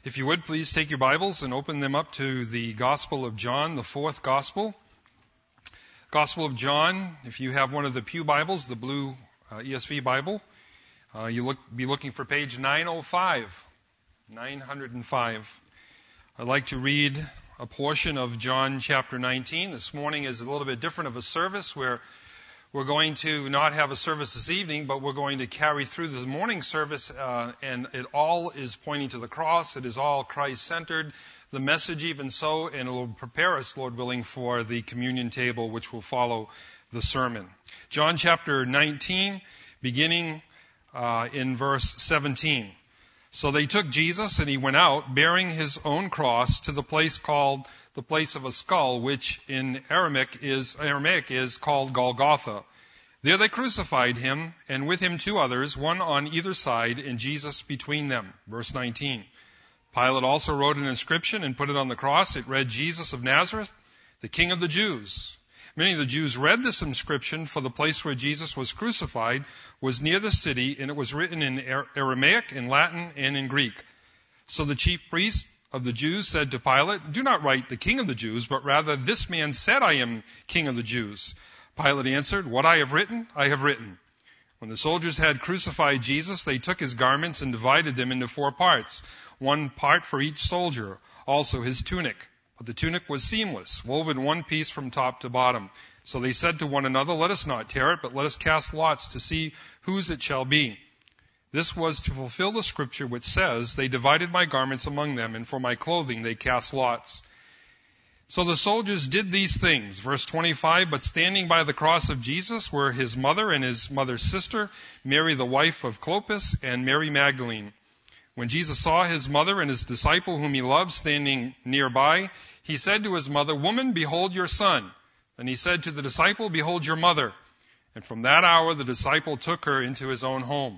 If you would, please take your Bibles and open them up to the Gospel of John, the fourth Gospel. Gospel of John, if you have one of the Pew Bibles, the blue ESV Bible, you'll be looking for page 905. 905. I'd like to read a portion of John chapter 19. This morning is a little bit different of a service where we're going to not have a service this evening, but we're going to carry through the morning service, and it all is pointing to the cross. It is all Christ-centered, the message even so, and it will prepare us, Lord willing, for the communion table, which will follow the sermon. John chapter 19, beginning in verse 17. So they took Jesus, and he went out, bearing his own cross, to the place called the place of a skull, which in Aramaic is called Golgotha. There they crucified him, and with him two others, one on either side, and Jesus between them. Verse 19. Pilate also wrote an inscription and put it on the cross. It read, Jesus of Nazareth, the King of the Jews. Many of the Jews read this inscription, for the place where Jesus was crucified was near the city, and it was written in Aramaic, in Latin, and in Greek. So the chief priest of the Jews said to Pilate, do not write the King of the Jews, but rather this man said, I am King of the Jews. Pilate answered, what I have written, I have written. When the soldiers had crucified Jesus, they took his garments and divided them into 4 parts, 1 part for each soldier, also his tunic. But the tunic was seamless, woven one piece from top to bottom. So they said to one another, let us not tear it, but let us cast lots to see whose it shall be. This was to fulfill the scripture which says, they divided my garments among them, and for my clothing they cast lots. So the soldiers did these things. Verse 25, but standing by the cross of Jesus were his mother and his mother's sister, Mary the wife of Clopas, and Mary Magdalene. When Jesus saw his mother and his disciple whom he loved standing nearby, he said to his mother, woman, behold your son. Then he said to the disciple, behold your mother. And from that hour the disciple took her into his own home.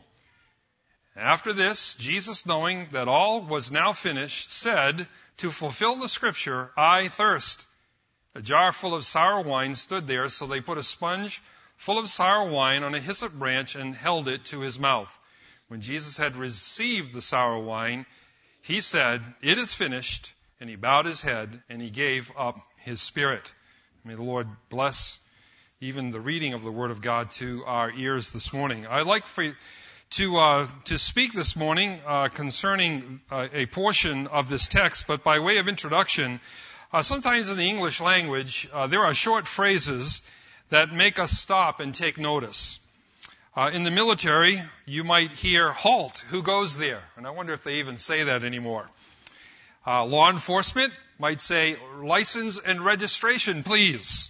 After this, Jesus, knowing that all was now finished, said, to fulfill the scripture, I thirst. A jar full of sour wine stood there, so they put a sponge full of sour wine on a hyssop branch and held it to his mouth. When Jesus had received the sour wine, he said, it is finished, and he bowed his head, and he gave up his spirit. May the Lord bless even the reading of the Word of God to our ears this morning. I'd like to speak this morning concerning a portion of this text, but by way of introduction, sometimes in the English language, there are short phrases that make us stop and take notice. In the military, you might hear, halt, who goes there? And I wonder if they even say that anymore. Law enforcement might say, license and registration, please.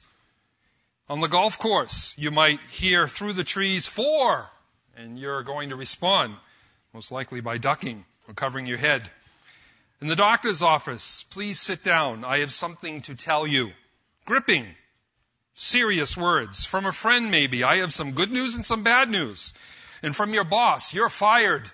On the golf course, you might hear through the trees, 4, and you're going to respond, most likely by ducking or covering your head. In the doctor's office, please sit down. I have something to tell you. Gripping, serious words. From a friend, maybe. I have some good news and some bad news. And from your boss, you're fired.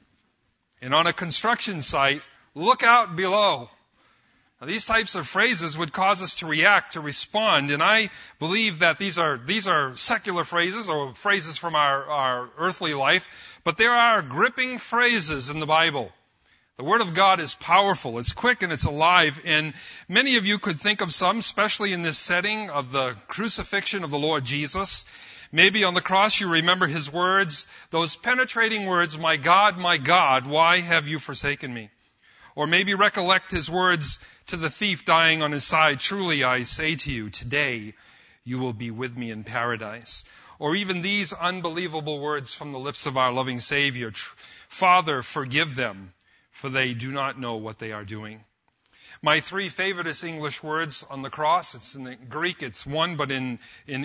And on a construction site, look out below. Now, these types of phrases would cause us to react, to respond, and I believe that these are secular phrases or phrases from our earthly life, but there are gripping phrases in the Bible. The Word of God is powerful, it's quick, and it's alive, and many of you could think of some, especially in this setting of the crucifixion of the Lord Jesus. Maybe on the cross you remember his words, those penetrating words, my God, why have you forsaken me? Or maybe recollect his words to the thief dying on his side, truly I say to you, today you will be with me in paradise. Or even these unbelievable words from the lips of our loving Savior, Father, forgive them, for they do not know what they are doing. My 3 favorite English words on the cross, it's in the Greek it's 1, but in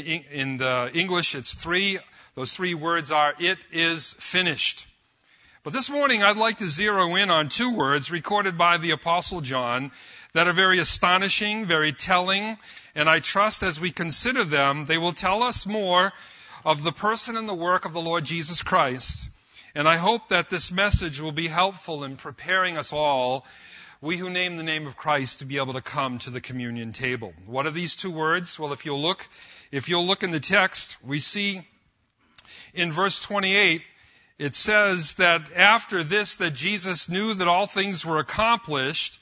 the English it's 3. Those 3 words are, it is finished. But this morning I'd like to zero in on 2 words recorded by the Apostle John that are very astonishing, very telling, and I trust as we consider them, they will tell us more of the person and the work of the Lord Jesus Christ. And I hope that this message will be helpful in preparing us all, we who name the name of Christ, to be able to come to the communion table. What are these 2 words? Well, if you'll look in the text, we see in verse 28, it says that after this, that Jesus knew that all things were accomplished,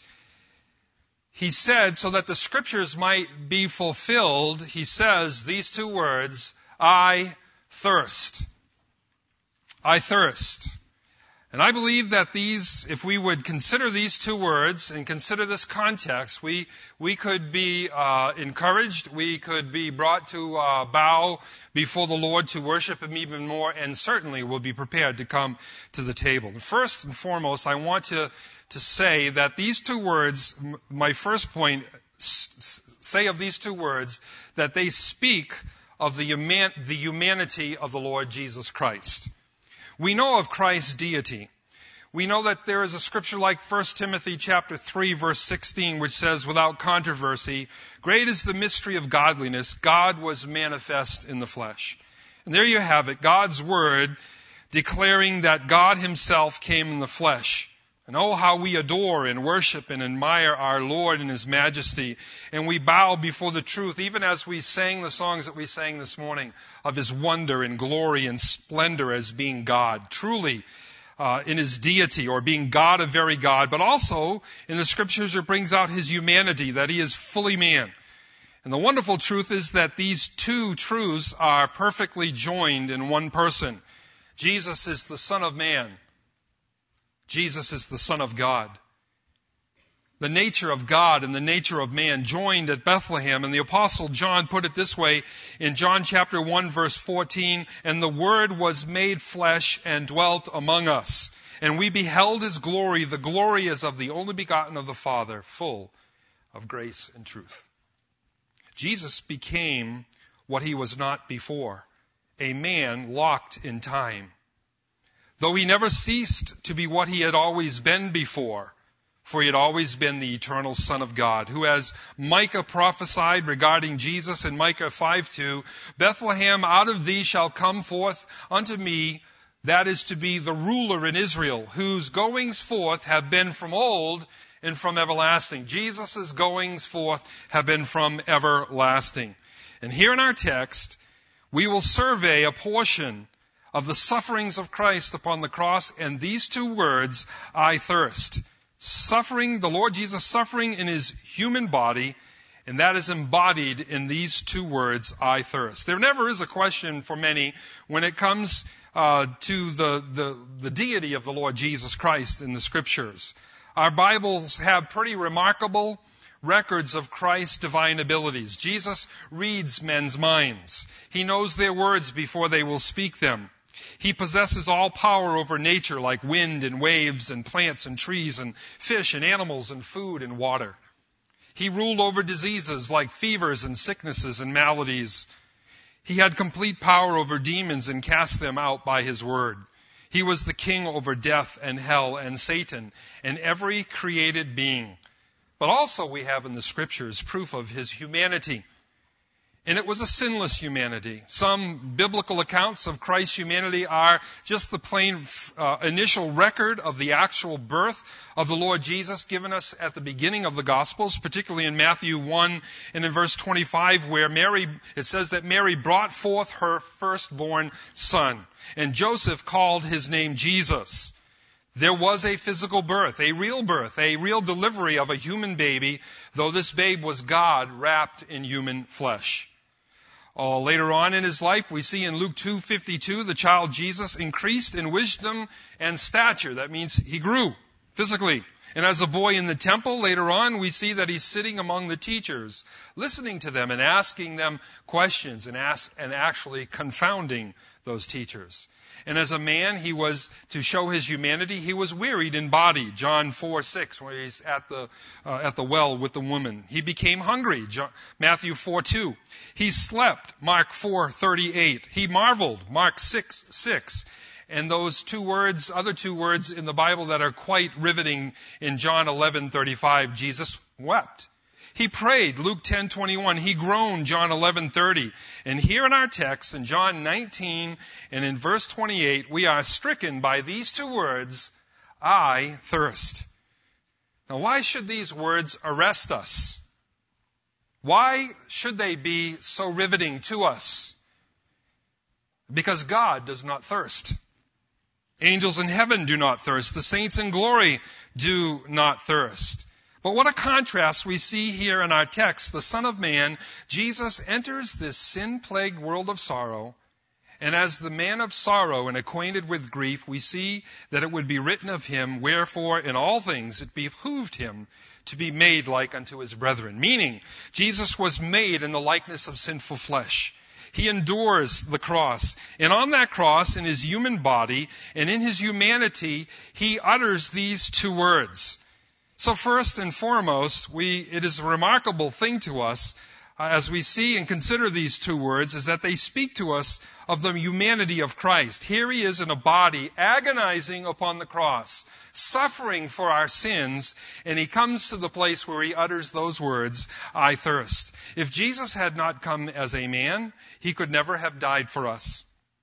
he said, so that the scriptures might be fulfilled, he says these two words, I thirst. I thirst. And I believe that these, if we would consider these two words and consider this context, we could be encouraged, we could be brought to bow before the Lord to worship Him even more, and certainly will be prepared to come to the table. First and foremost, I want to say that these two words, my first point, say of these two words, that they speak of the humanity of the Lord Jesus Christ. We know of Christ's deity. We know that there is a scripture like 1 Timothy chapter 3 verse 16 which says, without controversy, great is the mystery of godliness. God was manifest in the flesh. And there you have it, God's word declaring that God Himself came in the flesh. And oh, how we adore and worship and admire our Lord in His majesty. And we bow before the truth, even as we sang the songs that we sang this morning, of His wonder and glory and splendor as being God. Truly, in His deity, or being God of very God. But also, in the scriptures, it brings out His humanity, that He is fully man. And the wonderful truth is that these two truths are perfectly joined in one person. Jesus is the Son of Man. Jesus is the Son of God. The nature of God and the nature of man joined at Bethlehem. And the Apostle John put it this way in John chapter 1 verse 14, and the Word was made flesh and dwelt among us. And we beheld His glory. The glory is of the only begotten of the Father, full of grace and truth. Jesus became what He was not before, a man locked in time. Though He never ceased to be what He had always been before, for He had always been the eternal Son of God, who, as Micah prophesied regarding Jesus in Micah 5:2, Bethlehem, out of thee shall come forth unto me, that is to be the ruler in Israel, whose goings forth have been from old and from everlasting. Jesus' goings forth have been from everlasting. And here in our text, we will survey a portion of the sufferings of Christ upon the cross, and these two words, I thirst. Suffering, the Lord Jesus suffering in His human body, and that is embodied in these two words, I thirst. There never is a question for many when it comes to the deity of the Lord Jesus Christ in the Scriptures. Our Bibles have pretty remarkable records of Christ's divine abilities. Jesus reads men's minds. He knows their words before they will speak them. He possesses all power over nature, like wind and waves and plants and trees and fish and animals and food and water. He ruled over diseases like fevers and sicknesses and maladies. He had complete power over demons and cast them out by His word. He was the king over death and hell and Satan and every created being. But also we have in the scriptures proof of His humanity. And it was a sinless humanity. Some biblical accounts of Christ's humanity are just the plain initial record of the actual birth of the Lord Jesus given us at the beginning of the Gospels, particularly in Matthew 1 and in verse 25, where it says that Mary brought forth her firstborn son, and Joseph called his name Jesus. There was a physical birth, a real delivery of a human baby, though this babe was God wrapped in human flesh. Later on in His life, we see in Luke 2:52, the child Jesus increased in wisdom and stature. That means He grew physically. And as a boy in the temple, later on, we see that He's sitting among the teachers, listening to them and asking them questions and actually confounding those teachers. And as a man, He was, to show His humanity, He was wearied in body. John 4:6, where He's at the well with the woman. He became hungry. Matthew 4:2. He slept. Mark 4:38. He marveled. Mark 6:6. And those other two words in the Bible that are quite riveting in John 11:35, Jesus wept. He prayed, Luke 10:21. He groaned, John 11:30. And here in our text, in John 19 and in verse 28, we are stricken by these two words, I thirst. Now, why should these words arrest us? Why should they be so riveting to us? Because God does not thirst. Angels in heaven do not thirst. The saints in glory do not thirst. But what a contrast we see here in our text. The Son of Man, Jesus, enters this sin-plagued world of sorrow. And as the man of sorrow and acquainted with grief, we see that it would be written of him, wherefore in all things it behooved him to be made like unto his brethren. Meaning, Jesus was made in the likeness of sinful flesh. He endures the cross. And on that cross, in his human body and in his humanity, he utters these two words. So first and foremost, it is a remarkable thing to us as we see and consider these two words is that they speak to us of the humanity of Christ. Here he is in a body agonizing upon the cross, suffering for our sins, and he comes to the place where he utters those words, I thirst. If Jesus had not come as a man, he could never have died for us.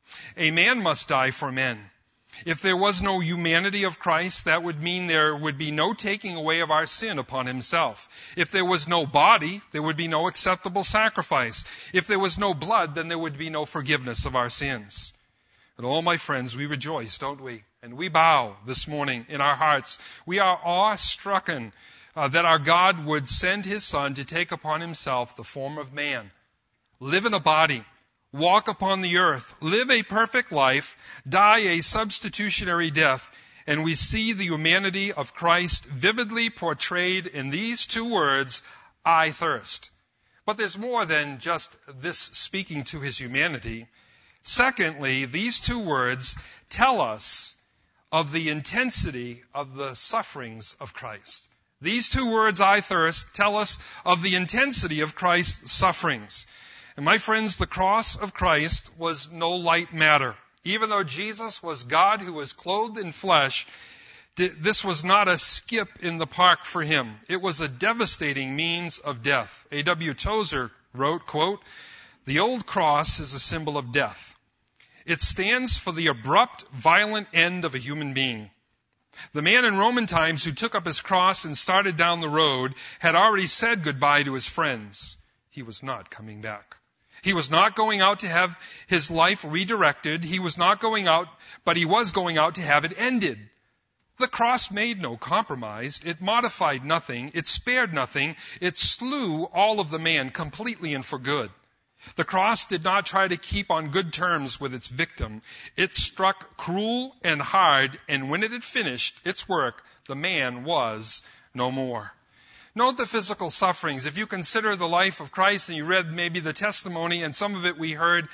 A man must die for men. If there was no humanity of Christ, that would mean there would be no taking away of our sin upon himself. If there was no body, there would be no acceptable sacrifice. If there was no blood, then there would be no forgiveness of our sins. And all my friends, we rejoice, don't we? And we bow this morning in our hearts. We are awe-stricken that our God would send his Son to take upon himself the form of man, live in a body, walk upon the earth, live a perfect life, die a substitutionary death, and we see the humanity of Christ vividly portrayed in these two words, I thirst. But there's more than just this speaking to his humanity. Secondly, these two words tell us of the intensity of the sufferings of Christ. These two words, I thirst, tell us of the intensity of Christ's sufferings. And my friends, the cross of Christ was no light matter. Even though Jesus was God who was clothed in flesh, this was not a skip in the park for him. It was a devastating means of death. A.W. Tozer wrote, quote, the old cross is a symbol of death. It stands for the abrupt, violent end of a human being. The man in Roman times who took up his cross and started down the road had already said goodbye to his friends. He was not coming back. He was not going out to have his life redirected. He was not going out, but he was going out to have it ended. The cross made no compromise. It modified nothing. It spared nothing. It slew all of the man completely and for good. The cross did not try to keep on good terms with its victim. It struck cruel and hard, and when it had finished its work, the man was no more. Note the physical sufferings. If you consider the life of Christ and you read maybe the testimony, and some of it we heard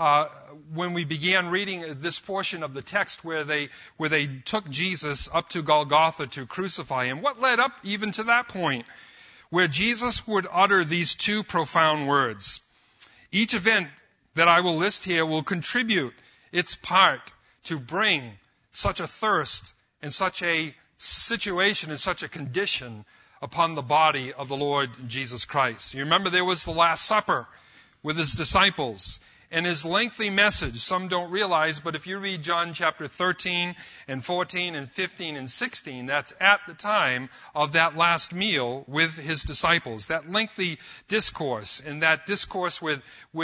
when we began reading this portion of the text where they took Jesus up to Golgotha to crucify him. What led up even to that point where Jesus would utter these two profound words? Each event that I will list here will contribute its part to bring such a thirst and such a situation and such a condition upon the body of the Lord Jesus Christ. You remember there was the Last Supper with his disciples and his lengthy message. Some don't realize, but if you read John chapter 13 and 14 and 15 and 16, that's at the time of that last meal with his disciples. That lengthy discourse, and that discourse with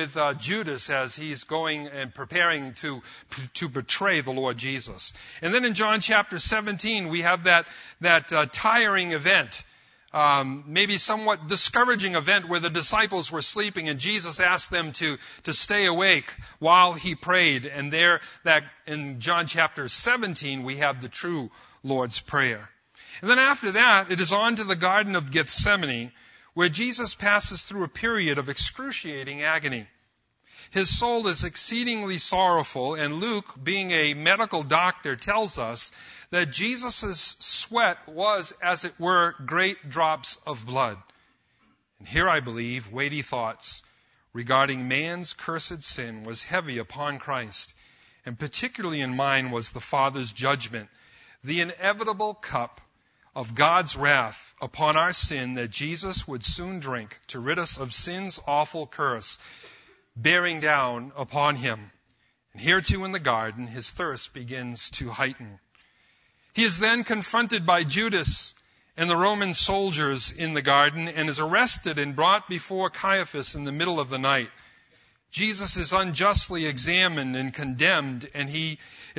Judas as he's going and preparing to betray the Lord Jesus. And then in John chapter 17, we have that tiring event. Maybe somewhat discouraging event where the disciples were sleeping and Jesus asked them to stay awake while he prayed. And there, that in John chapter 17, we have the true Lord's Prayer. And then after that, it is on to the Garden of Gethsemane, where Jesus passes through a period of excruciating agony. His soul is exceedingly sorrowful, and Luke, being a medical doctor, tells us that Jesus' sweat was, as it were, great drops of blood. And here, I believe, weighty thoughts regarding man's cursed sin was heavy upon Christ, and particularly in mine was the Father's judgment, the inevitable cup of God's wrath upon our sin that Jesus would soon drink to rid us of sin's awful curse, bearing down upon him. And here too in the garden, his thirst begins to heighten. He is then confronted by Judas and the Roman soldiers in the garden and is arrested and brought before Caiaphas in the middle of the night. Jesus is unjustly examined and condemned, and he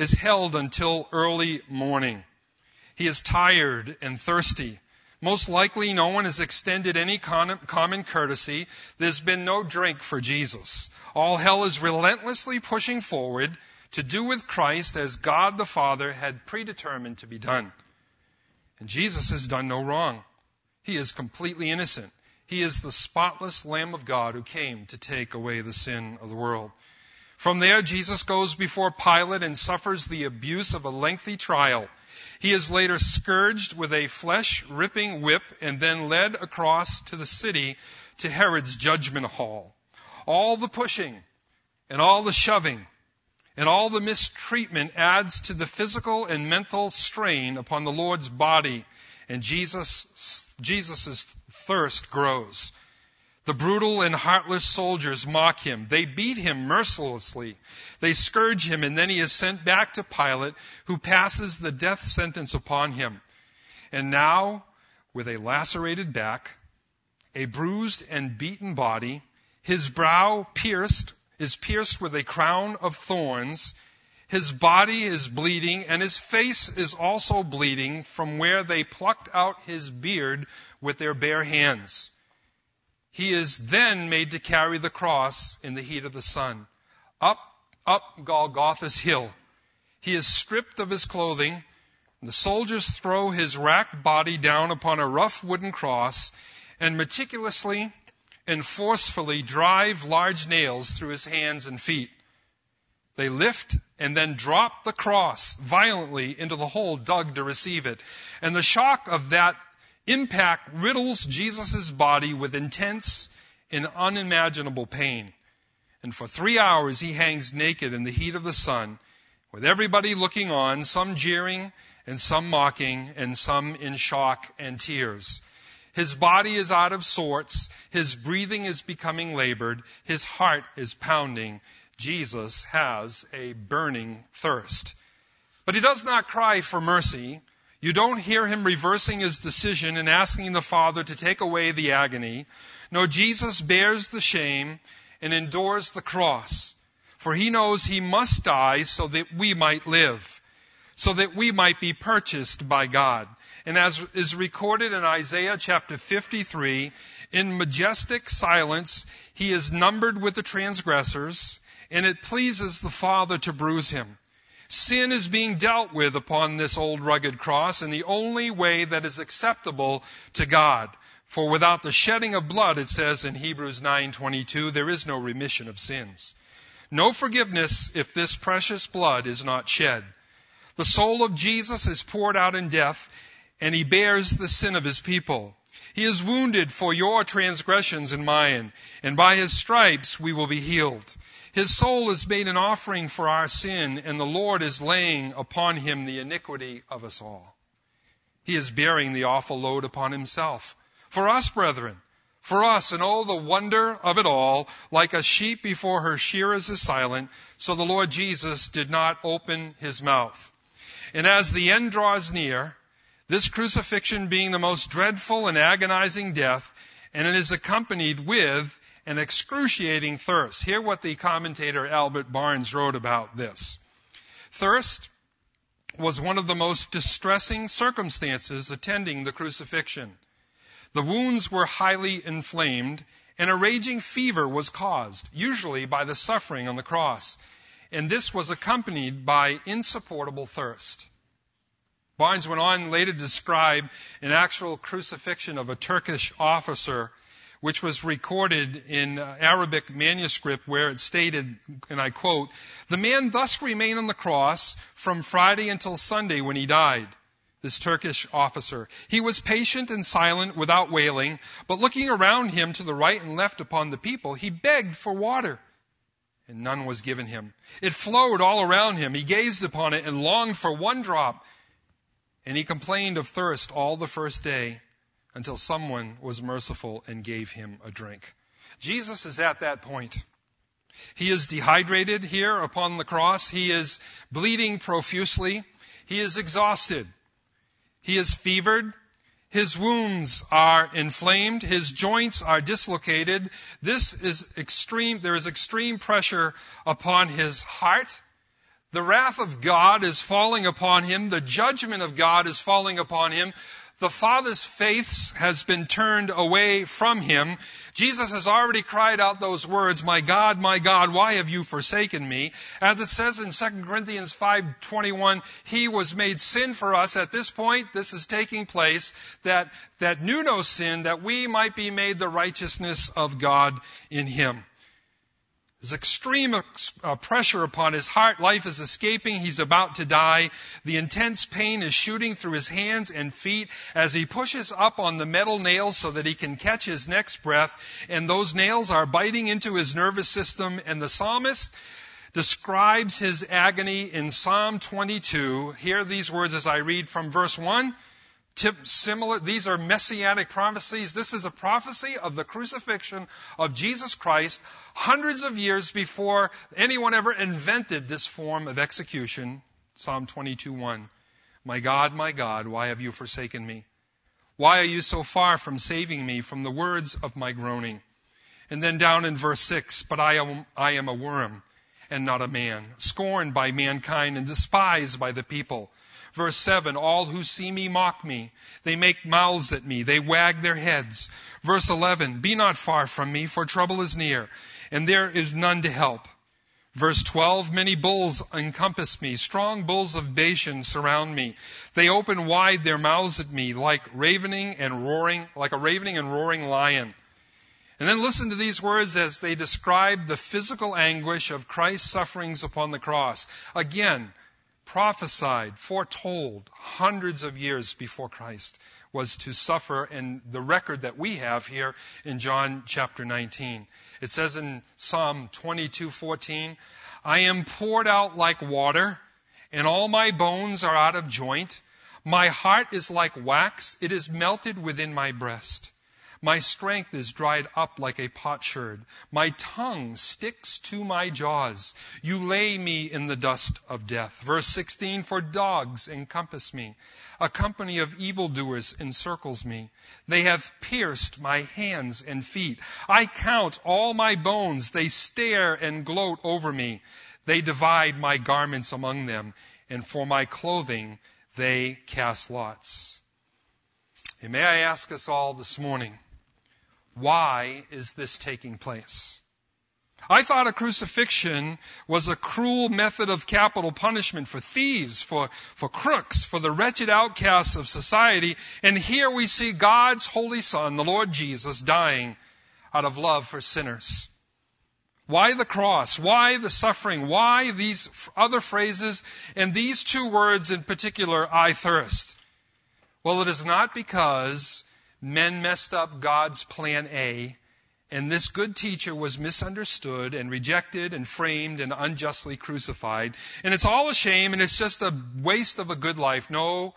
is held until early morning. He is tired and thirsty. Most likely no one has extended any common courtesy. There's been no drink for Jesus. All hell is relentlessly pushing forward to do with Christ as God the Father had predetermined to be done. And Jesus has done no wrong. He is completely innocent. He is the spotless Lamb of God who came to take away the sin of the world. From there, Jesus goes before Pilate and suffers the abuse of a lengthy trial. He is later scourged with a flesh-ripping whip and then led across to the city to Herod's judgment hall. All the pushing and all the shoving and all the mistreatment adds to the physical and mental strain upon the Lord's body, and Jesus' thirst grows. The brutal and heartless soldiers mock him. They beat him mercilessly. They scourge him, and then he is sent back to Pilate, who passes the death sentence upon him. And now, with a lacerated back, a bruised and beaten body, his brow is pierced with a crown of thorns, his body is bleeding, and his face is also bleeding from where they plucked out his beard with their bare hands. He is then made to carry the cross in the heat of the sun. Up Golgotha's hill. He is stripped of his clothing. The soldiers throw his racked body down upon a rough wooden cross and meticulously and forcefully drive large nails through his hands and feet. They lift and then drop the cross violently into the hole dug to receive it. And the shock of that impact riddles Jesus' body with intense and unimaginable pain. And for 3 hours he hangs naked in the heat of the sun, with everybody looking on, some jeering and some mocking and some in shock and tears. His body is out of sorts, his breathing is becoming labored, his heart is pounding. Jesus has a burning thirst. But he does not cry for mercy. You don't hear him reversing his decision and asking the Father to take away the agony. No, Jesus bears the shame and endures the cross. For he knows he must die so that we might live, so that we might be purchased by God. And as is recorded in Isaiah chapter 53, in majestic silence he is numbered with the transgressors, and it pleases the Father to bruise him. Sin is being dealt with upon this old rugged cross in the only way that is acceptable to God. For without the shedding of blood, it says in Hebrews 9:22, there is no remission of sins. No forgiveness if this precious blood is not shed. The soul of Jesus is poured out in death, and he bears the sin of his people. He is wounded for your transgressions and mine, and by his stripes we will be healed. His soul is made an offering for our sin, and the Lord is laying upon him the iniquity of us all. He is bearing the awful load upon himself. For us, brethren, for us, and oh, the wonder of it all, like a sheep before her shearers is silent, so the Lord Jesus did not open his mouth. And as the end draws near, this crucifixion being the most dreadful and agonizing death, and it is accompanied with an excruciating thirst. Hear what the commentator Albert Barnes wrote about this. Thirst was one of the most distressing circumstances attending the crucifixion. The wounds were highly inflamed, and a raging fever was caused, usually by the suffering on the cross. And this was accompanied by insupportable thirst. Barnes went on later to describe an actual crucifixion of a Turkish officer, which was recorded in Arabic manuscript where it stated, and I quote, "The man thus remained on the cross from Friday until Sunday when he died." This Turkish officer. He was patient and silent without wailing, but looking around him to the right and left upon the people, he begged for water, and none was given him. It flowed all around him. He gazed upon it and longed for one drop, and he complained of thirst all the first day, until someone was merciful and gave him a drink. Jesus is at that point. He is dehydrated here upon the cross. He is bleeding profusely. He is exhausted. He is fevered. His wounds are inflamed. His joints are dislocated. There is extreme pressure upon his heart. The wrath of God is falling upon him. The judgment of God is falling upon him. The Father's face has been turned away from him. Jesus has already cried out those words, my God, why have you forsaken me? As it says in 2 Corinthians 5:21, he was made sin for us. At this point, this is taking place, that knew no sin, that we might be made the righteousness of God in him. There's extreme pressure upon his heart. Life is escaping. He's about to die. The intense pain is shooting through his hands and feet as he pushes up on the metal nails so that he can catch his next breath. And those nails are biting into his nervous system. And the psalmist describes his agony in Psalm 22. Hear these words as I read from verse 1. Similar, these are messianic prophecies. This is a prophecy of the crucifixion of Jesus Christ hundreds of years before anyone ever invented this form of execution. Psalm 22:1. My God, why have you forsaken me? Why are you so far from saving me from the words of my groaning? And then down in verse 6, but I am a worm and not a man, scorned by mankind and despised by the people. Verse 7, all who see me mock me. They make mouths at me. They wag their heads. Verse 11, be not far from me, for trouble is near, and there is none to help. Verse 12, many bulls encompass me. Strong bulls of Bashan surround me. They open wide their mouths at me like a ravening and roaring lion. And then listen to these words as they describe the physical anguish of Christ's sufferings upon the cross. Again, prophesied, foretold, hundreds of years before Christ was to suffer, and the record that we have here in John chapter 19. It says in Psalm 22:14, I am poured out like water, and all my bones are out of joint. My heart is like wax, it is melted within my breast. My strength is dried up like a potsherd. My tongue sticks to my jaws. You lay me in the dust of death. Verse 16, for dogs encompass me. A company of evildoers encircles me. They have pierced my hands and feet. I count all my bones. They stare and gloat over me. They divide my garments among them, and for my clothing they cast lots. And may I ask us all this morning, why is this taking place? I thought a crucifixion was a cruel method of capital punishment for thieves, for crooks, for the wretched outcasts of society. And here we see God's holy Son, the Lord Jesus, dying out of love for sinners. Why the cross? Why the suffering? Why these other phrases and these two words in particular, I thirst? Well, it is not because men messed up God's plan A, and this good teacher was misunderstood and rejected and framed and unjustly crucified. And it's all a shame, and it's just a waste of a good life. No,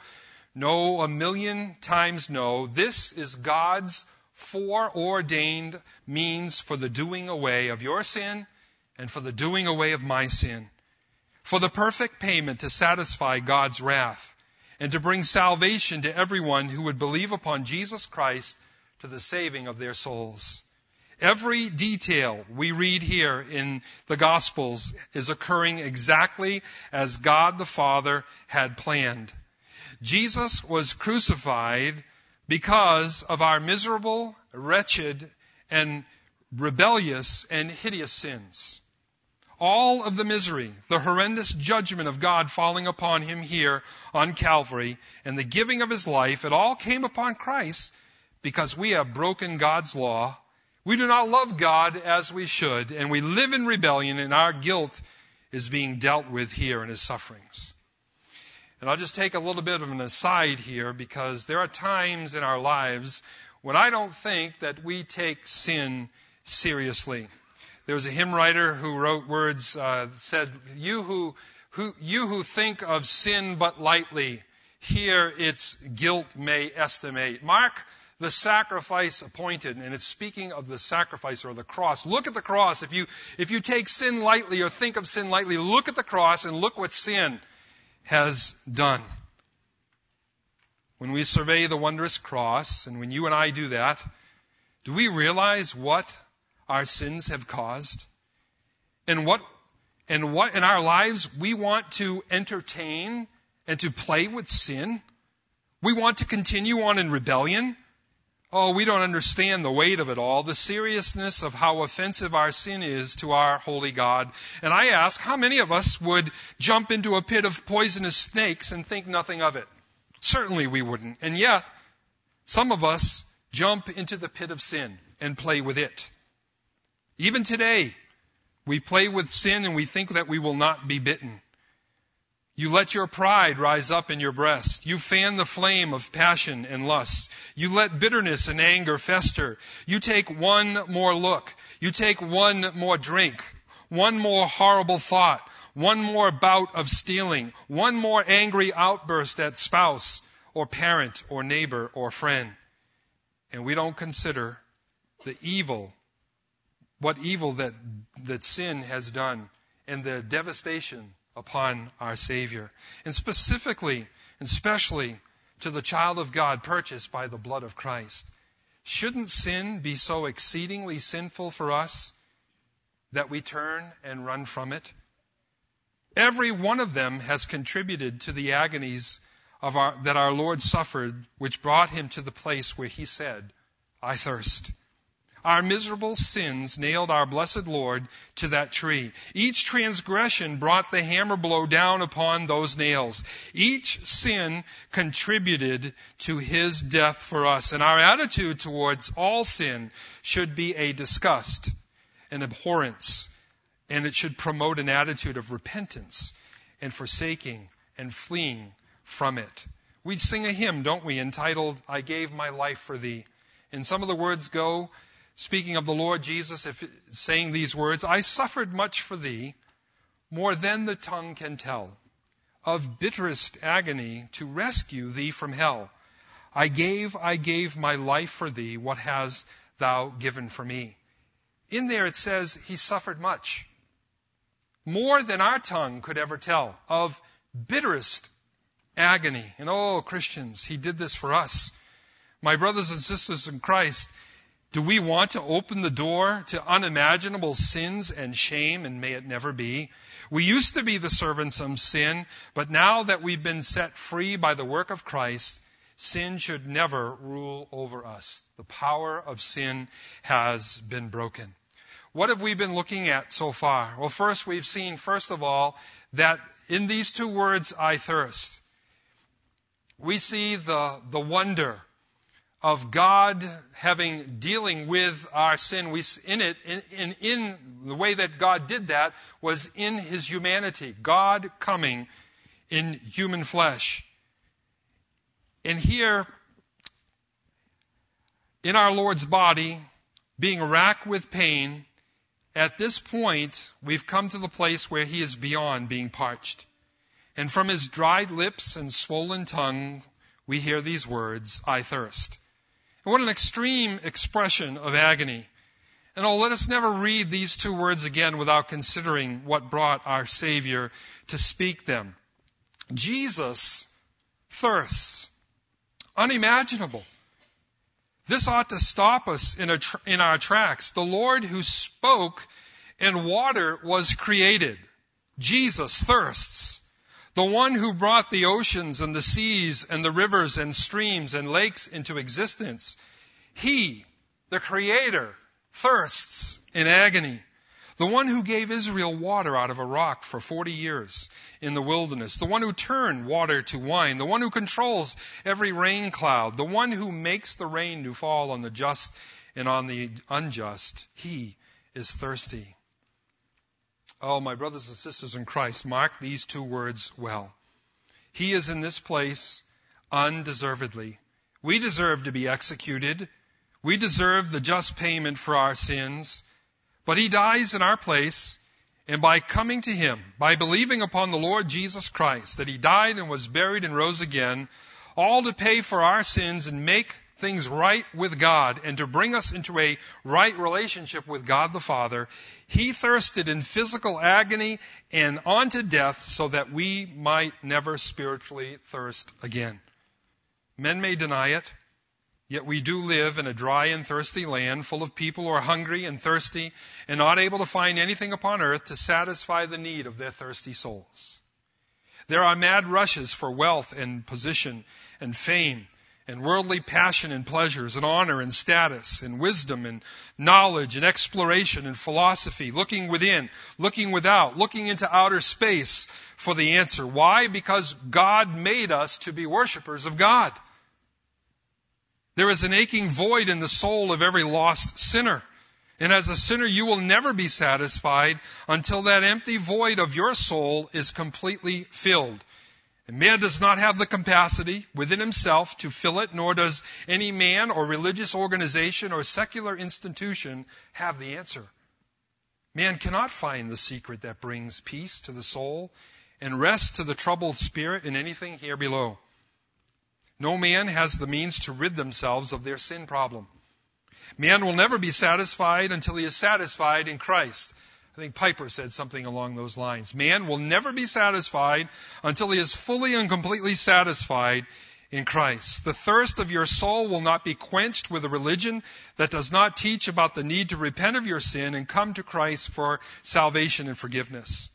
a million times no. This is God's foreordained means for the doing away of your sin and for the doing away of my sin. For the perfect payment to satisfy God's wrath, and to bring salvation to everyone who would believe upon Jesus Christ to the saving of their souls. Every detail we read here in the Gospels is occurring exactly as God the Father had planned. Jesus was crucified because of our miserable, wretched, and rebellious and hideous sins. All of the misery, the horrendous judgment of God falling upon him here on Calvary, and the giving of his life, it all came upon Christ because we have broken God's law. We do not love God as we should, and we live in rebellion, and our guilt is being dealt with here in his sufferings. And I'll just take a little bit of an aside here, because there are times in our lives when I don't think that we take sin seriously. There was a hymn writer who wrote words, said, you who think of sin but lightly, here its guilt may estimate. Mark the sacrifice appointed, and it's speaking of the sacrifice or the cross. Look at the cross. If you take sin lightly or think of sin lightly, look at the cross and look what sin has done. When we survey the wondrous cross, and when you and I do that, do we realize what our sins have caused? And what And what in our lives we want to entertain and to play with sin? We want to continue on in rebellion? Oh, we don't understand the weight of it all, the seriousness of how offensive our sin is to our holy God. And I ask, how many of us would jump into a pit of poisonous snakes and think nothing of it? Certainly we wouldn't. And yet, some of us jump into the pit of sin and play with it. Even today, we play with sin and we think that we will not be bitten. You let your pride rise up in your breast. You fan the flame of passion and lust. You let bitterness and anger fester. You take one more look. You take one more drink. One more horrible thought. One more bout of stealing. One more angry outburst at spouse or parent or neighbor or friend. And we don't consider the evil, what evil that sin has done and the devastation upon our Savior. And specifically and especially to the child of God purchased by the blood of Christ. Shouldn't sin be so exceedingly sinful for us that we turn and run from it? Every one of them has contributed to the agonies that our Lord suffered, which brought him to the place where he said, I thirst. Our miserable sins nailed our blessed Lord to that tree. Each transgression brought the hammer blow down upon those nails. Each sin contributed to his death for us. And our attitude towards all sin should be a disgust, an abhorrence, and it should promote an attitude of repentance and forsaking and fleeing from it. We sing a hymn, don't we, entitled, I Gave My Life for Thee. And some of the words go, speaking of the Lord Jesus, saying these words, I suffered much for thee, more than the tongue can tell, of bitterest agony to rescue thee from hell. I gave my life for thee, what hast thou given for me? In there it says he suffered much, more than our tongue could ever tell, of bitterest agony. And oh, Christians, he did this for us. My brothers and sisters in Christ, do we want to open the door to unimaginable sins and shame, and may it never be? We used to be the servants of sin, but now that we've been set free by the work of Christ, sin should never rule over us. The power of sin has been broken. What have we been looking at so far? Well, first we've seen, first of all, that in these two words, I thirst, we see the wonder of God dealing with our sin. In the way that God did that was in his humanity. God coming in human flesh. And here, in our Lord's body, being racked with pain, at this point, we've come to the place where he is beyond being parched. And from his dried lips and swollen tongue, we hear these words, I thirst. And what an extreme expression of agony. And let us never read these two words again without considering what brought our Savior to speak them. Jesus thirsts. Unimaginable. This ought to stop us in our tracks. The Lord who spoke and water was created. Jesus thirsts. The one who brought the oceans and the seas and the rivers and streams and lakes into existence. He, the Creator, thirsts in agony. The one who gave Israel water out of a rock for 40 years in the wilderness. The one who turned water to wine. The one who controls every rain cloud. The one who makes the rain to fall on the just and on the unjust. He is thirsty. Oh, my brothers and sisters in Christ, mark these two words well. He is in this place undeservedly. We deserve to be executed. We deserve the just payment for our sins. But he dies in our place, and by coming to him, by believing upon the Lord Jesus Christ, that he died and was buried and rose again, all to pay for our sins and make things right with God and to bring us into a right relationship with God the Father, he thirsted in physical agony and unto death so that we might never spiritually thirst again. Men may deny it, Yet we do live in a dry and thirsty land full of people who are hungry and thirsty and not able to find anything upon earth to satisfy the need of their thirsty souls. There are mad rushes for wealth and position and fame and worldly passion and pleasures and honor and status and wisdom and knowledge and exploration and philosophy, looking within, looking without, looking into outer space for the answer. Why? Because God made us to be worshipers of God. There is an aching void in the soul of every lost sinner. And as a sinner, you will never be satisfied until that empty void of your soul is completely filled. And man does not have the capacity within himself to fill it, nor does any man or religious organization or secular institution have the answer. Man cannot find the secret that brings peace to the soul and rest to the troubled spirit in anything here below. No man has the means to rid themselves of their sin problem. Man will never be satisfied until he is satisfied in Christ. I think Piper said something along those lines. Man will never be satisfied until he is fully and completely satisfied in Christ. The thirst of your soul will not be quenched with a religion that does not teach about the need to repent of your sin and come to Christ for salvation and forgiveness.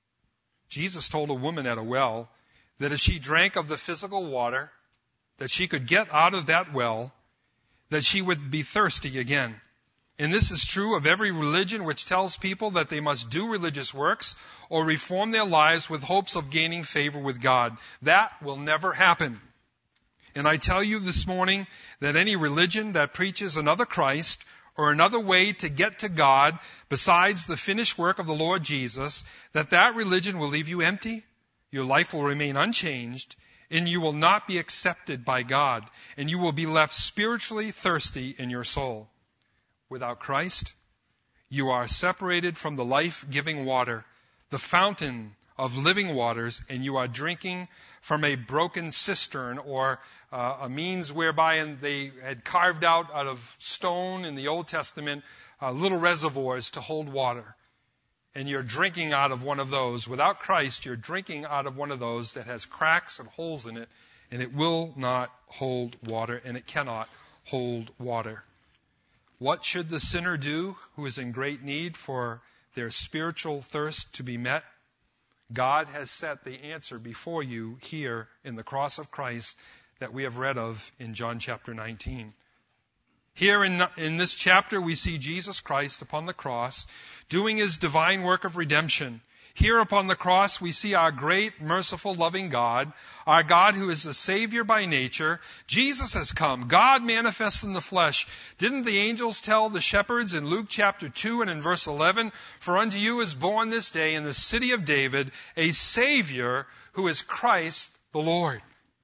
Jesus told a woman at a well that if she drank of the physical water that she could get out of that well, that she would be thirsty again. And this is true of every religion which tells people that they must do religious works or reform their lives with hopes of gaining favor with God. That will never happen. And I tell you this morning that any religion that preaches another Christ or another way to get to God besides the finished work of the Lord Jesus, that religion will leave you empty, your life will remain unchanged, and you will not be accepted by God, and you will be left spiritually thirsty in your soul. Without Christ, you are separated from the life-giving water, the fountain of living waters, and you are drinking from a broken cistern or a means whereby they had carved out of stone in the Old Testament little reservoirs to hold water. And you're drinking out of one of those. Without Christ, you're drinking out of one of those that has cracks and holes in it, and it will not hold water, and it cannot hold water. What should the sinner do who is in great need for their spiritual thirst to be met? God has set the answer before you here in the cross of Christ that we have read of in John chapter 19. Here in this chapter, we see Jesus Christ upon the cross doing his divine work of redemption. Here upon the cross, we see our great, merciful, loving God, our God who is the Savior by nature. Jesus has come, God manifest in the flesh. Didn't the angels tell the shepherds in Luke chapter 2 and in verse 11, "For unto you is born this day in the city of David a Savior who is Christ the Lord."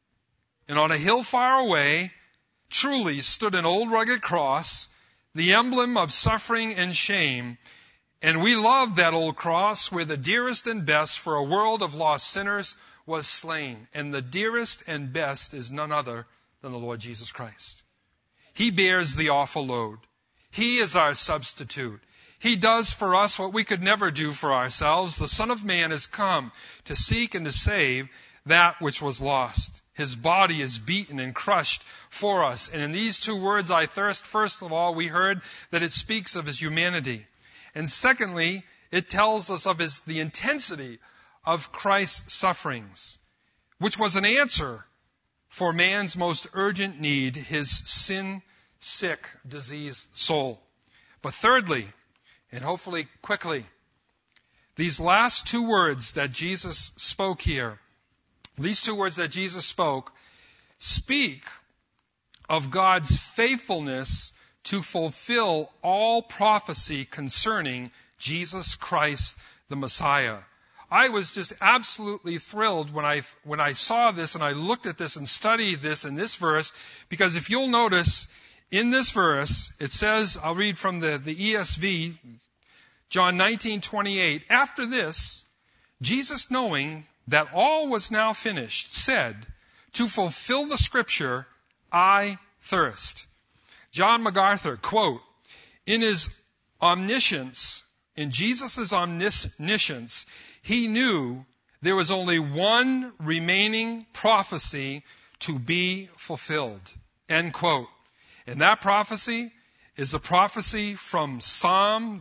And on a hill far away, truly stood an old rugged cross, the emblem of suffering and shame. And we love that old cross where the dearest and best for a world of lost sinners was slain. And the dearest and best is none other than the Lord Jesus Christ. He bears the awful load. He is our substitute. He does for us what we could never do for ourselves. The Son of Man has come to seek and to save that which was lost. His body is beaten and crushed for us. And in these two words, I thirst, first of all, we heard that it speaks of his humanity. And secondly, it tells us of the intensity of Christ's sufferings, which was an answer for man's most urgent need, his sin-sick, diseased soul. But thirdly, and hopefully quickly, these last two words that Jesus spoke here, speak of God's faithfulness to fulfill all prophecy concerning Jesus Christ, the Messiah. I was just absolutely thrilled when I saw this and I looked at this and studied this in this verse, because if you'll notice, in this verse, it says, I'll read from the ESV, John 19:28, "After this, Jesus, knowing that all was now finished, said, to fulfill the scripture, I thirst." John MacArthur, quote, "In his omniscience, in Jesus' omniscience, he knew there was only one remaining prophecy to be fulfilled." End quote. And that prophecy is a prophecy from Psalm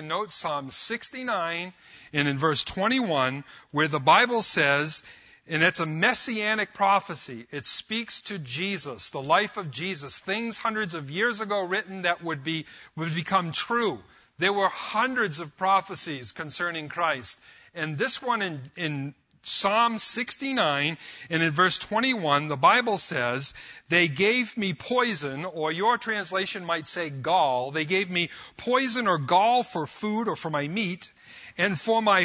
69, and in verse 21, where the Bible says, and it's a messianic prophecy. It speaks to Jesus, the life of Jesus, things hundreds of years ago written that would become true. There were hundreds of prophecies concerning Christ. And this one in Psalm 69 and in verse 21, the Bible says, they gave me poison, or your translation might say gall. They gave me poison or gall for food or for my meat. And for my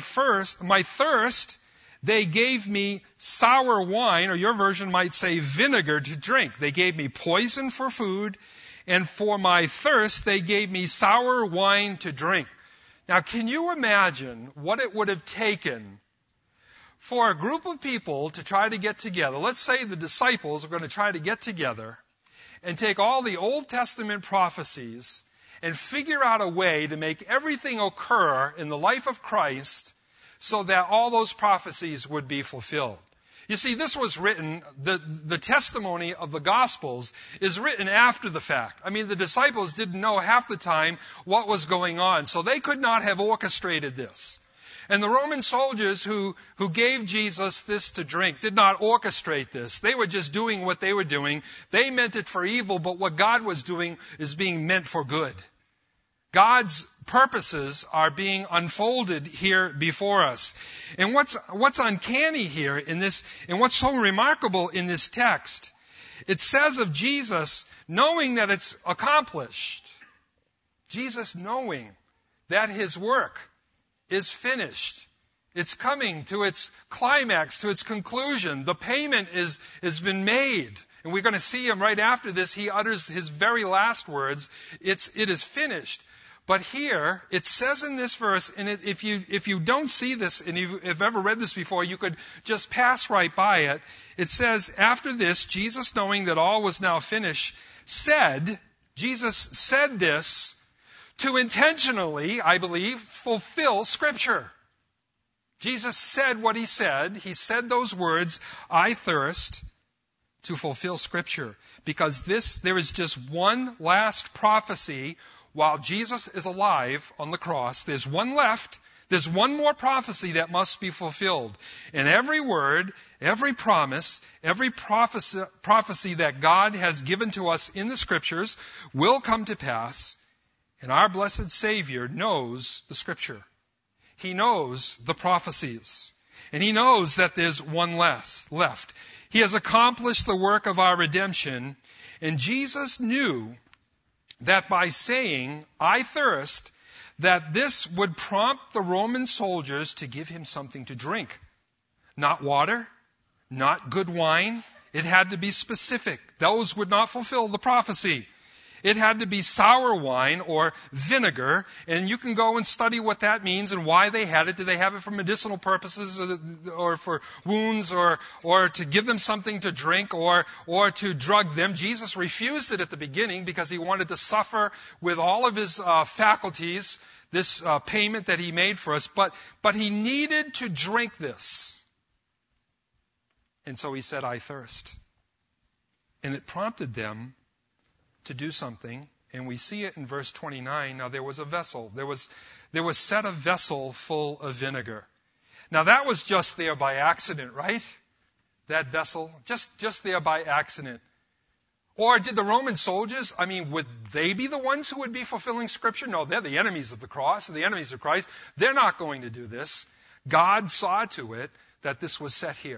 thirst, they gave me sour wine, or your version might say vinegar to drink. They gave me poison for food, and for my thirst, they gave me sour wine to drink. Now, can you imagine what it would have taken for a group of people to try to get together? Let's say the disciples are going to try to get together and take all the Old Testament prophecies and figure out a way to make everything occur in the life of Christ so that all those prophecies would be fulfilled. You see, this was written, the testimony of the Gospels is written after the fact. I mean, the disciples didn't know half the time what was going on, so they could not have orchestrated this. And the Roman soldiers who gave Jesus this to drink did not orchestrate this. They were just doing what they were doing. They meant it for evil, but what God was doing is being meant for good. God's purposes are being unfolded here before us. And what's uncanny here in this, and what's so remarkable in this text, it says of Jesus knowing that it's accomplished. Jesus knowing that his work is finished. It's coming to its climax, to its conclusion. The payment has been made. And we're going to see him right after this. He utters his very last words. It is finished. But here, it says in this verse, and if you don't see this, and you've ever read this before, you could just pass right by it. It says, after this, Jesus, knowing that all was now finished, Jesus said this to intentionally, I believe, fulfill Scripture. Jesus said what he said. He said those words, I thirst, to fulfill Scripture. Because there is just one last prophecy while Jesus is alive on the cross. There's one left. There's one more prophecy that must be fulfilled. And every word, every promise, every prophecy that God has given to us in the Scriptures will come to pass. And our blessed Savior knows the Scripture. He knows the prophecies. And he knows that there's one left. He has accomplished the work of our redemption. And Jesus knew that by saying, I thirst, that this would prompt the Roman soldiers to give him something to drink. Not water, not good wine. It had to be specific. Those would not fulfill the prophecy. It had to be sour wine or vinegar, and you can go and study what that means and why they had it. Did they have it for medicinal purposes or for wounds or to give them something to drink or to drug them? Jesus refused it at the beginning because he wanted to suffer with all of his faculties, this payment that he made for us, but he needed to drink this. And so he said, I thirst. And it prompted them to do something, and we see it in verse 29. Now there was a vessel. There was set a vessel full of vinegar. Now that was just there by accident, right? That vessel, just there by accident. Or did the Roman soldiers, would they be the ones who would be fulfilling Scripture? No, they're the enemies of the cross, the enemies of Christ. They're not going to do this. God saw to it that this was set here.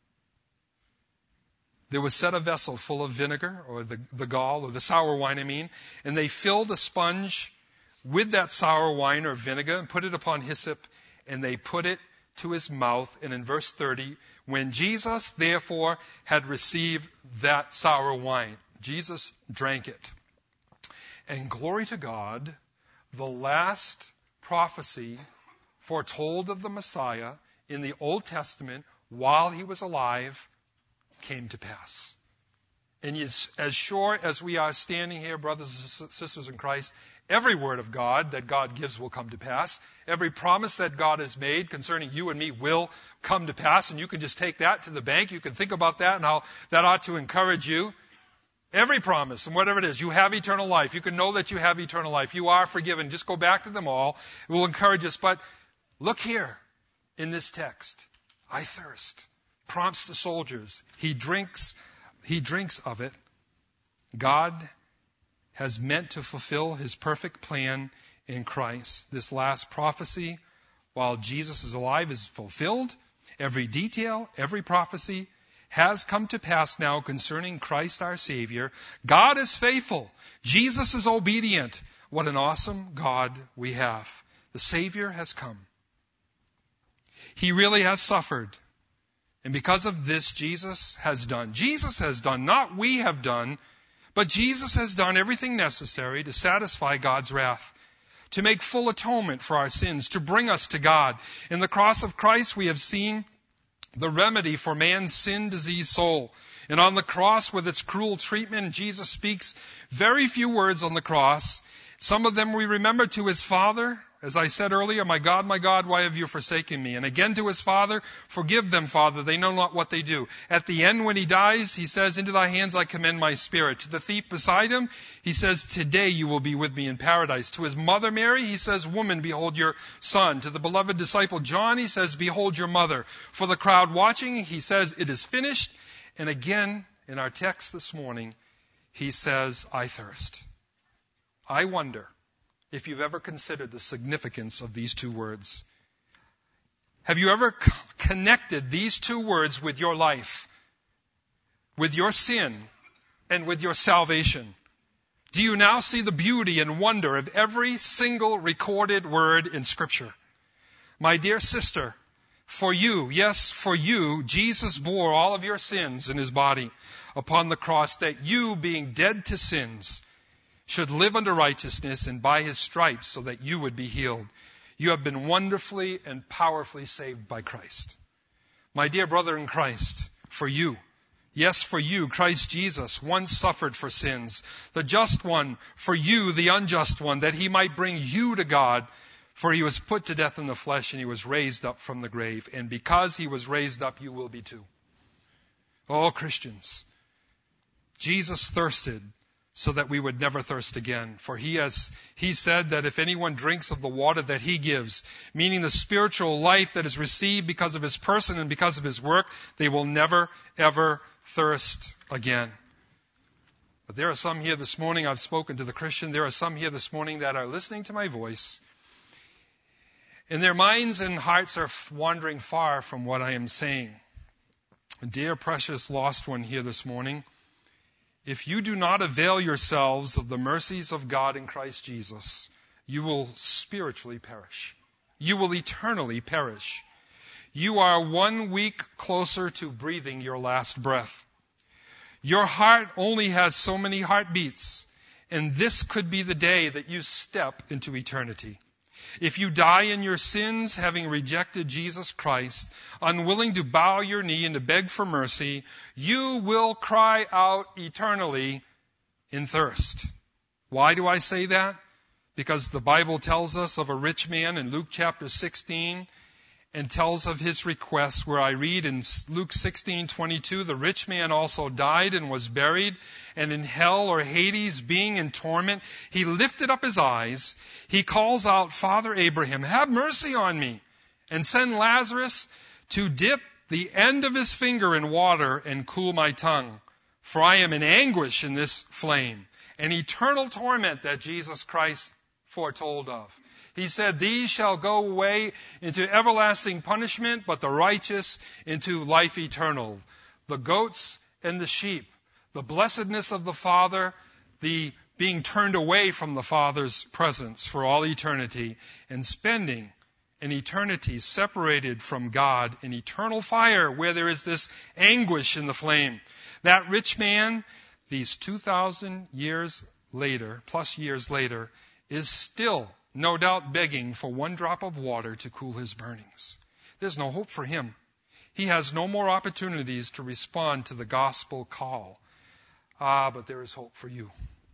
There was set a vessel full of vinegar, or the gall, or the sour wine, and they filled a sponge with that sour wine or vinegar and put it upon hyssop, and they put it to his mouth. And in verse 30, when Jesus, therefore, had received that sour wine, Jesus drank it. And glory to God, the last prophecy foretold of the Messiah in the Old Testament while he was alive came to pass. And as sure as we are standing here, brothers and sisters in Christ, every word of God that God gives will come to pass. Every promise that God has made concerning you and me will come to pass. And you can just take that to the bank. You can think about that and how that ought to encourage you. Every promise, and whatever it is, you have eternal life. You can know that you have eternal life. You are forgiven. Just go back to them all. It will encourage us. But look here in this text. I thirst. Prompts the soldiers. He drinks of it. God has meant to fulfill his perfect plan in Christ. This last prophecy, while Jesus is alive, is fulfilled. Every detail, every prophecy has come to pass now concerning Christ our Savior. God is faithful. Jesus is obedient. What an awesome God we have. The Savior has come. He really has suffered. And because of this, Jesus has done. Jesus has done, not we have done, but Jesus has done everything necessary to satisfy God's wrath, to make full atonement for our sins, to bring us to God. In the cross of Christ, we have seen the remedy for man's sin-diseased soul. And on the cross, with its cruel treatment, Jesus speaks very few words on the cross. Some of them we remember to his Father. As I said earlier, my God, why have you forsaken me? And again to his Father, forgive them, Father, they know not what they do. At the end, when he dies, he says, into thy hands I commend my spirit. To the thief beside him, he says, today you will be with me in paradise. To his mother Mary, he says, woman, behold your son. To the beloved disciple John, he says, behold your mother. For the crowd watching, he says, it is finished. And again, in our text this morning, he says, I thirst. I wonder if you've ever considered the significance of these two words. Have you ever connected these two words with your life, with your sin, and with your salvation? Do you now see the beauty and wonder of every single recorded word in Scripture? My dear sister, for you, yes, for you, Jesus bore all of your sins in his body upon the cross, that you, being dead to sins, should live unto righteousness, and by his stripes so that you would be healed. You have been wonderfully and powerfully saved by Christ. My dear brother in Christ, for you, yes, for you, Christ Jesus once suffered for sins, the just one, for you, the unjust one, that he might bring you to God. For he was put to death in the flesh, and he was raised up from the grave. And because he was raised up, you will be too. Oh, Christians, Jesus thirsted so that we would never thirst again. For he said that if anyone drinks of the water that he gives, meaning the spiritual life that is received because of his person and because of his work, they will never, ever thirst again. But there are some here this morning, I've spoken to the Christian, there are some here this morning that are listening to my voice, and their minds and hearts are wandering far from what I am saying. Dear precious lost one here this morning, if you do not avail yourselves of the mercies of God in Christ Jesus, you will spiritually perish. You will eternally perish. You are 1 week closer to breathing your last breath. Your heart only has so many heartbeats, and this could be the day that you step into eternity. If you die in your sins, having rejected Jesus Christ, unwilling to bow your knee and to beg for mercy, you will cry out eternally in thirst. Why do I say that? Because the Bible tells us of a rich man in Luke chapter 16 and tells of his request, where I read in Luke 16:22, the rich man also died and was buried, and in hell or Hades, being in torment, he lifted up his eyes. He calls out, Father Abraham, have mercy on me, and send Lazarus to dip the end of his finger in water and cool my tongue, for I am in anguish in this flame, an eternal torment that Jesus Christ foretold of. He said, these shall go away into everlasting punishment, but the righteous into life eternal. The goats and the sheep, the blessedness of the Father, the being turned away from the Father's presence for all eternity, and spending an eternity separated from God in eternal fire, where there is this anguish in the flame. That rich man, these 2,000 years later, plus years later, is still no doubt begging for 1 drop of water to cool his burnings. There's no hope for him. He has no more opportunities to respond to the gospel call. But there is hope for you.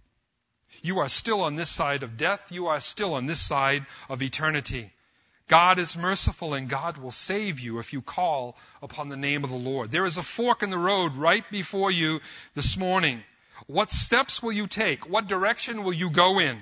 You are still on this side of death. You are still on this side of eternity. God is merciful, and God will save you if you call upon the name of the Lord. There is a fork in the road right before you this morning. What steps will you take? What direction will you go in?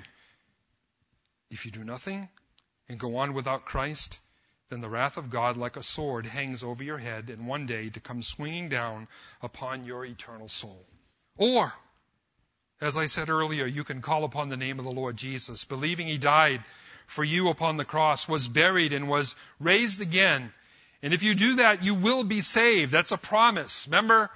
If you do nothing and go on without Christ, then the wrath of God like a sword hangs over your head, and one day to come swinging down upon your eternal soul. Or, as I said earlier, you can call upon the name of the Lord Jesus, believing He died for you upon the cross, was buried, and was raised again. And if you do that, you will be saved. That's a promise. Remember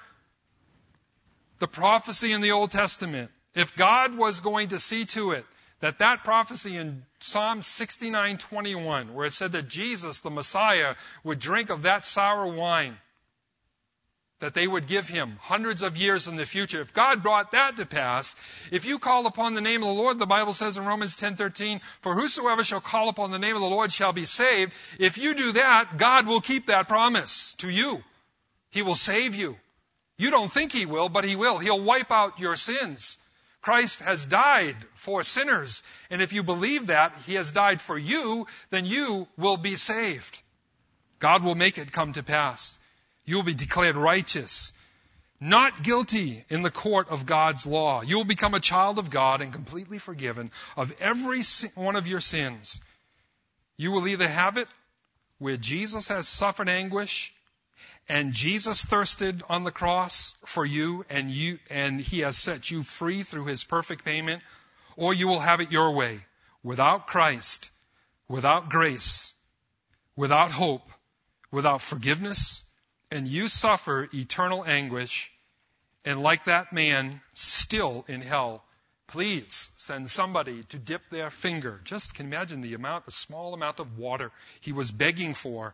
the prophecy in the Old Testament. If God was going to see to it that prophecy in Psalm 69:21, where it said that Jesus, the Messiah, would drink of that sour wine that they would give him hundreds of years in the future. If God brought that to pass, if you call upon the name of the Lord, the Bible says in Romans 10:13, for whosoever shall call upon the name of the Lord shall be saved. If you do that, God will keep that promise to you. He will save you. You don't think He will, but He will. He'll wipe out your sins. Christ has died for sinners. And if you believe that He has died for you, then you will be saved. God will make it come to pass. You will be declared righteous, not guilty in the court of God's law. You will become a child of God and completely forgiven of every one of your sins. You will either have it where Jesus has suffered anguish and Jesus thirsted on the cross for you, and He has set you free through His perfect payment, or you will have it your way, without Christ, without grace, without hope, without forgiveness, and you suffer eternal anguish, and like that man, still in hell. Please send somebody to dip their finger. Just can imagine a small amount of water he was begging for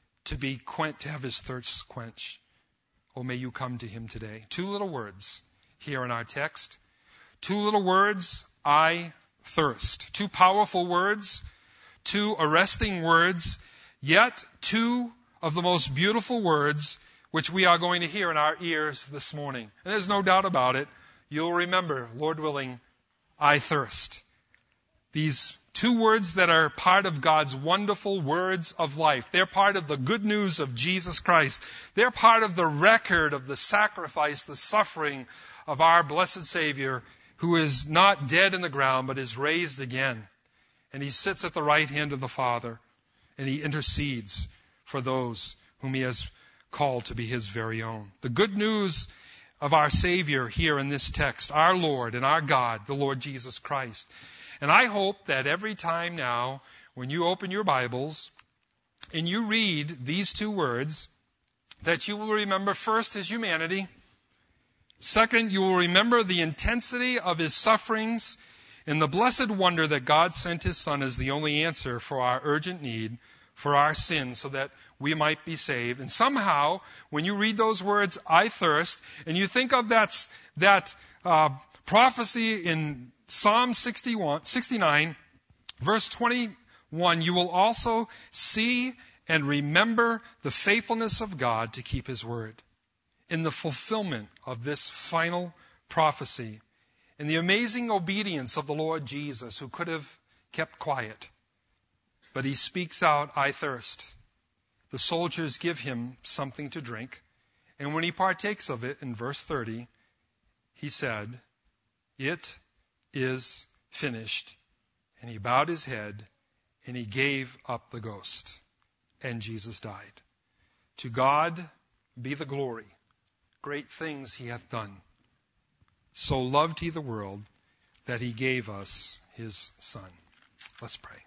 to have his thirst quenched. Oh, may you come to Him today. 2 little words here in our text. 2 little words, I thirst. 2 powerful words, 2 arresting words, yet 2 of the most beautiful words which we are going to hear in our ears this morning. And there's no doubt about it. You'll remember, Lord willing, I thirst. These 2 words that are part of God's wonderful words of life. They're part of the good news of Jesus Christ. They're part of the record of the sacrifice, the suffering of our blessed Savior, who is not dead in the ground, but is raised again. And He sits at the right hand of the Father, and He intercedes for those whom He has called to be His very own. The good news of our Savior here in this text, our Lord and our God, the Lord Jesus Christ. And I hope that every time now, when you open your Bibles and you read these 2 words, that you will remember first His humanity. Second, you will remember the intensity of His sufferings and the blessed wonder that God sent His Son as the only answer for our urgent need, for our sins, so that we might be saved. And somehow, when you read those words, I thirst, and you think of that prophecy in Psalm 69, verse 21, you will also see and remember the faithfulness of God to keep His word. In the fulfillment of this final prophecy, in the amazing obedience of the Lord Jesus, who could have kept quiet, but He speaks out, I thirst. The soldiers give Him something to drink, and when He partakes of it, in verse 30, He said, it is finished. And He bowed His head, and He gave up the ghost. And Jesus died. To God be the glory. Great things He hath done. So loved He the world that He gave us His Son. Let's pray.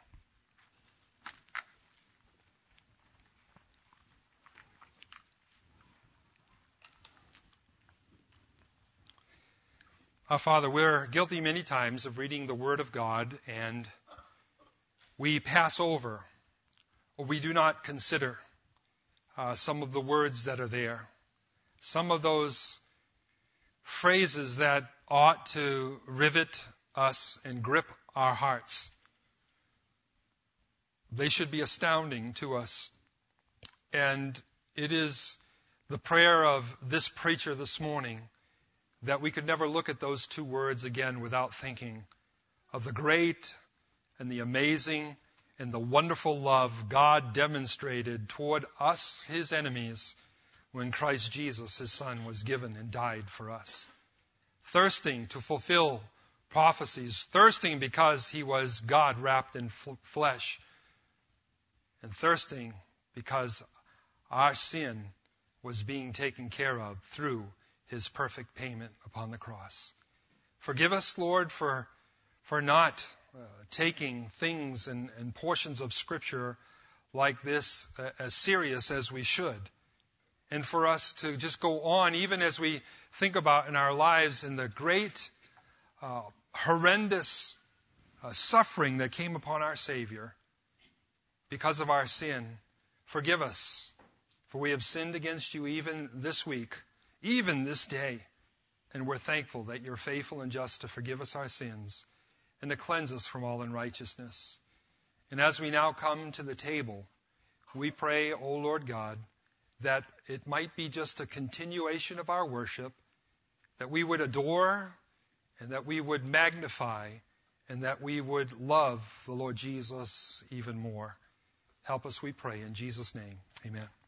Our Father, we're guilty many times of reading the Word of God, and we pass over, or we do not consider some of the words that are there. Some of those phrases that ought to rivet us and grip our hearts. They should be astounding to us. And it is the prayer of this preacher this morning that we could never look at those 2 words again without thinking of the great and the amazing and the wonderful love God demonstrated toward us, His enemies, when Christ Jesus, His Son, was given and died for us. thirsting to fulfill prophecies, thirsting because he was God wrapped in flesh, and thirsting because our sin was being taken care of through his perfect payment upon the cross. Forgive us, Lord, for not taking things and portions of Scripture like this as serious as we should. And for us to just go on, even as we think about in our lives in the great, horrendous suffering that came upon our Savior because of our sin. Forgive us, for we have sinned against you even this week, even this day. And we're thankful that you're faithful and just to forgive us our sins and to cleanse us from all unrighteousness. And as we now come to the table, we pray, O Lord God, that it might be just a continuation of our worship, that we would adore and that we would magnify and that we would love the Lord Jesus even more. Help us, we pray, in Jesus' name. Amen.